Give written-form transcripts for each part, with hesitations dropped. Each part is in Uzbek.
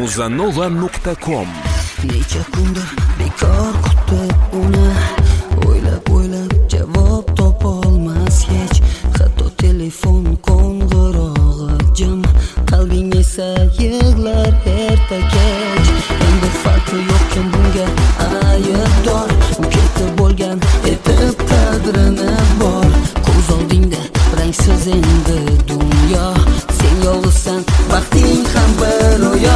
Muzanova.com. Necha kundir bekor kutib uni, o'ylab javob topolmas hech. Hatto telefon qo'ng'irog'i jim, qalbing esa yig'lar erta-kech. Endi farqi yo'qkim bunga aybdor, u ketib bo'lgan etib qadrini bor. Ko'z oldingda rangsiz endi dunyo, sen yolg'izsan, baxting ham bir ro'yo.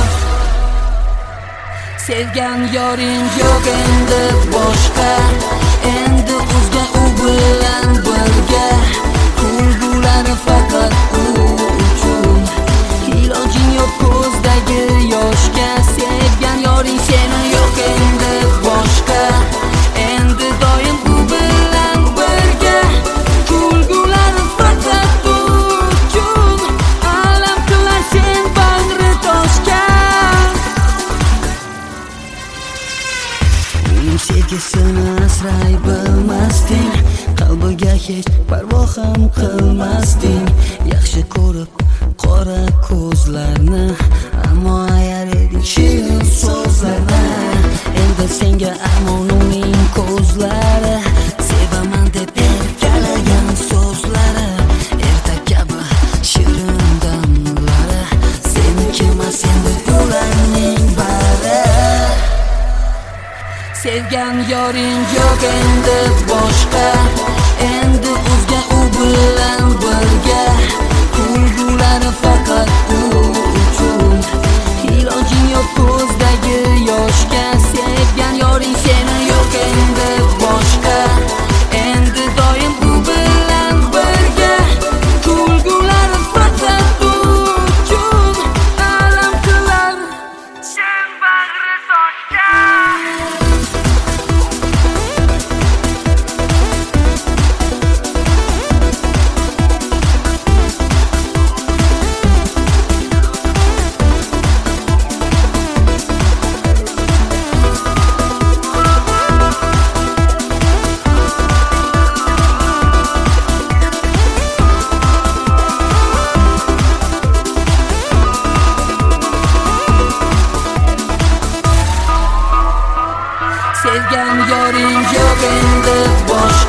Sevgan yoring yo'q endi boshqa, endi o'zga u bilan birga. Kulgulari faqat u uchun, ilojing yo'q ko'zdagi yoshga. Sevgan yoring seni yo'q endi boshqa, endi doim u bilan birga. Kulgulari faqat u uchun, alam qilar sen bag'ri toshgan. Uning sevgisini asray bilmasding, qalbiga hech parvo ham qilmasding. Yaxshi ko'rib qora ko'zlarni, ammo ayar eding shirin so'zlarni. Endi senga armon uning ko'zlari, sevaman deb erkalagan so'zlari. Erta kabi shirin damlari, seniki emas endi ularning bari. Sevgan yoring yo'q endi boshqa, endi o'zga u bilan birga. Kulgulari faqat u uchun, ilojing yo'q ko'zdagi yoshga. Sevgan yoring seni yo'q endi boshqa, endi doim u bilan birga. Kulgulari faqat u uchun, alam qilar sen bag'ri toshgan. Sevgan yoring yo'q endi boshqa,